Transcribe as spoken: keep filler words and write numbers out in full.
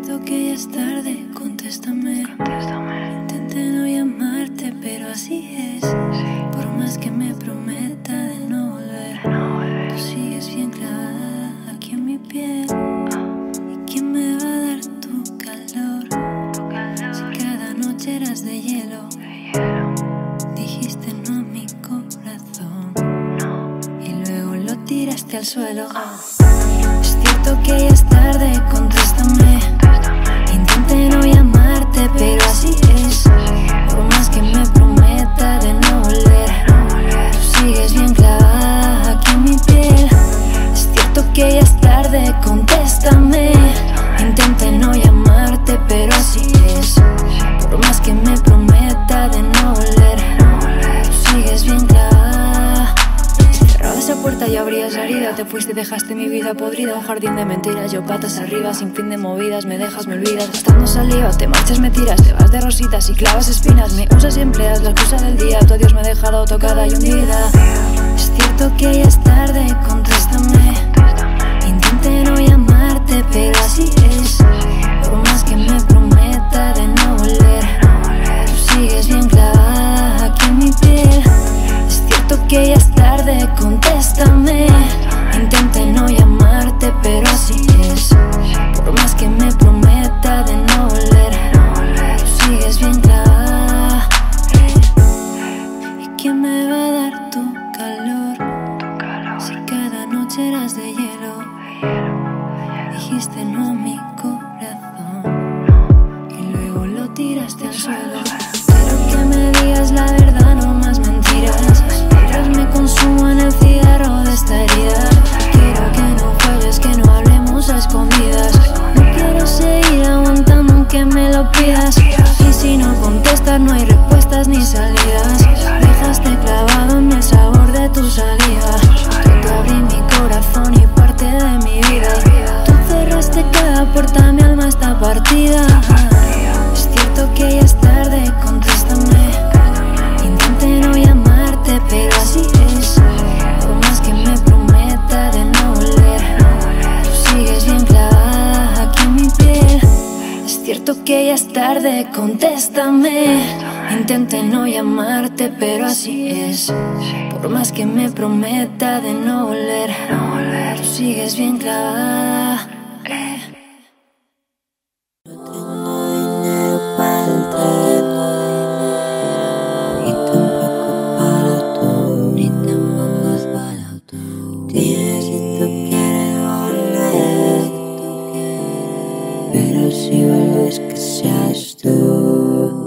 cierto que ya es tarde, contéstame. Contéstame. Intenté no llamarte, pero así es. Sí. Por más que me prometa de no volver, De no volver. tú sigues bien clavada aquí en mi piel. ¿Y quién me va a dar tu calor? Tu calor. Si cada noche eras de hielo, De hielo. dijiste no a mi corazón No. y luego lo tiraste al suelo. Es cierto que ya es tarde, contéstame. Contéstame. Intenté no llamarte, pero así es. Por más que me prometa de no volver, tú sigues bien clavada aquí en mi piel. Es cierto que ya es tarde, contéstame. Intenté no llamarte, pero así es. Por más que me prometa de no volver, tú sigues bien clavada. Cerraba esa puerta y abría salida. Te fuiste y dejaste mi vida podrida. Un jardín de mentiras, yo patas arriba. Sin fin de movidas, me dejas, me olvidas. Gastando saliva, te marchas, me tiras. Te vas de rositas y clavas espinas. Me usas y empleas la excusa del día. Tu adiós me ha dejado tocada y hundida. Es cierto que ya es tarde, contéstame. Intenté no llamarte, pero así es. Por más que me prometa de no volver, tú sigues bien clavada aquí en mi piel. Es cierto que ya es tarde, contéstame. Intenté no llamarte, pero así es. Por más que me prometa de no volver, tú sigues bien clavada. ¿Y quién me va a dar tu calor? Tu calor. Si cada noche eras de hielo, De hielo. dijiste no a mi corazón y luego lo tiraste al suelo. Quiero que me digas la verdad, no más mentiras. Mientras me consuman el cigarro de esta herida. Quiero que no juegues, que no hablemos a escondidas. No quiero seguir aguantando aunque me lo pidas. Y si no contestas no hay respuestas ni salidas. Dejaste clavado en el sabor de tu saliva. Yo te abrí mi corazón y parte de mi vida. Tú cerraste cada puerta, mi alma está partida. Es cierto que ya es tarde, contéstame. Intenté no llamarte, pero así es. Por más que me prometa de no volver, tú sigues bien clavada aquí en mi piel. Es cierto que ya es tarde, contéstame. Intenté no llamarte, pero así es. Por más que me prometa de no volver, tú sigues bien clavada. Eh. Pero si vuelves que seas tú.